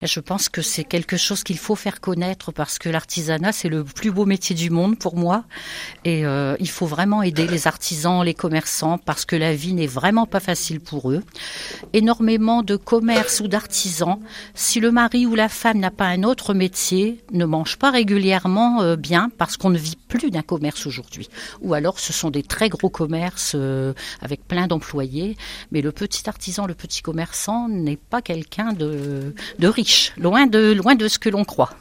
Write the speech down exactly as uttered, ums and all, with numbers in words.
Je pense que c'est quelque chose qu'il faut faire connaître parce que l'artisanat, c'est le plus beau métier du monde pour moi. Et euh, il faut vraiment aider les artisans, les commerçants, parce que la vie n'est vraiment pas facile pour eux. Énormément de commerces ou d'artisans, si le mari ou la femme n'a pas un autre métier, ne mange pas régulièrement euh, bien parce qu'on ne vit plus d'un commerce aujourd'hui. Ou alors ce sont des très gros commerces euh, avec plein d'employés. Mais le petit artisan, le petit commerçant n'est pas quelqu'un de, de riche. Loin de, loin de ce que l'on croit.